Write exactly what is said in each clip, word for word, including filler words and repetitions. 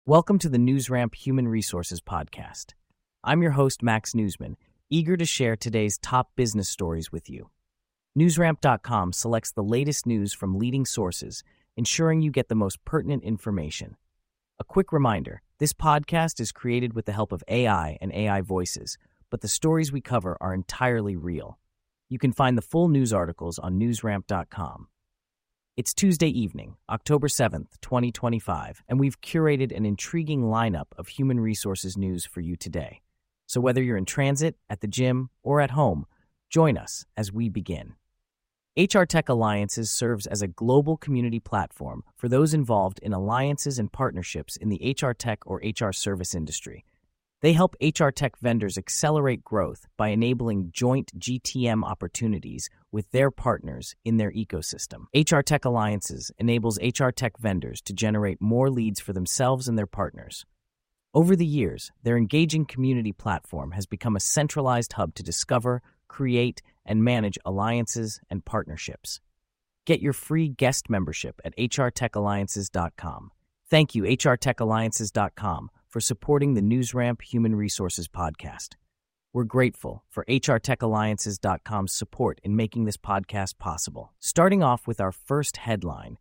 Welcome to the NewsRamp Human Resources Podcast. I'm your host, Max Newsman, eager to share today's top business stories with you. NewsRamp dot com selects the latest news from leading sources, ensuring you get the most pertinent information. A quick reminder, this podcast is created with the help of A I and A I voices, but the stories we cover are entirely real. You can find the full news articles on NewsRamp dot com. It's Tuesday evening, October seventh, twenty twenty-five, and we've curated an intriguing lineup of human resources news for you today. So whether you're in transit, at the gym, or at home, join us as we begin. H R Tech Alliances serves as a global community platform for those involved in alliances and partnerships in the H R tech or H R service industry. They help H R tech vendors accelerate growth by enabling joint G T M opportunities with their partners in their ecosystem. H R Tech Alliances enables H R tech vendors to generate more leads for themselves and their partners. Over the years, their engaging community platform has become a centralized hub to discover, create, and manage alliances and partnerships. Get your free guest membership at H R Tech Alliances dot com. Thank you, H R Tech Alliances dot com, for supporting the NewsRamp Human Resources Podcast. We're grateful for H R Tech Alliances dot com's support in making this podcast possible. Starting off with our first headline.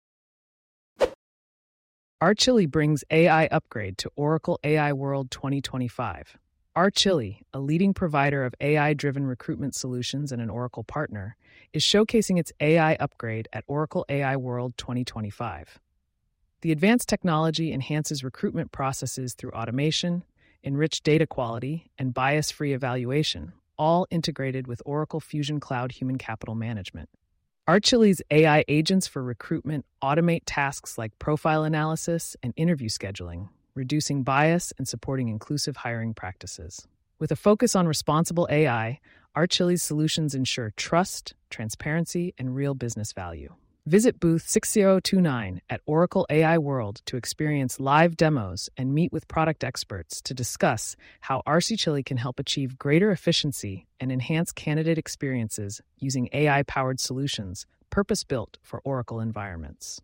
Archili brings A I upgrade to Oracle A I World twenty twenty-five. Archili, a leading provider of A I-driven recruitment solutions and an Oracle partner, is showcasing its A I upgrade at Oracle A I World twenty twenty-five. The advanced technology enhances recruitment processes through automation, enriched data quality, and bias-free evaluation, all integrated with Oracle Fusion Cloud Human Capital Management. Archili's A I agents for recruitment automate tasks like profile analysis and interview scheduling, reducing bias and supporting inclusive hiring practices. With a focus on responsible A I, Archili's solutions ensure trust, transparency, and real business value. Visit booth six zero two nine at Oracle A I World to experience live demos and meet with product experts to discuss how Archili can help achieve greater efficiency and enhance candidate experiences using A I-powered solutions purpose-built for Oracle environments.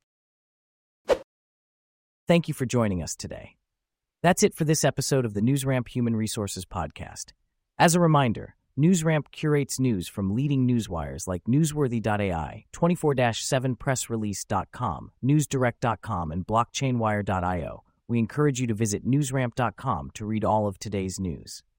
Thank you for joining us today. That's it for this episode of the NewsRamp Human Resources Podcast. As a reminder, NewsRamp curates news from leading newswires like Newsworthy dot A I, twenty-four seven press release dot com, Newsdirect dot com, and Blockchainwire dot io. We encourage you to visit NewsRamp dot com to read all of today's news.